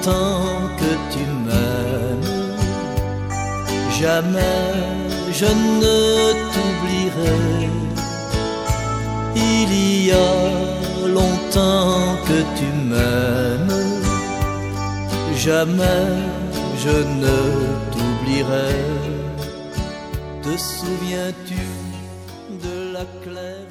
longtemps que tu m'aimes. Jamais je ne t'oublierai. Il y a longtemps que tu m'aimes. Jamais je ne t'oublierai. Te souviens-tu de la claire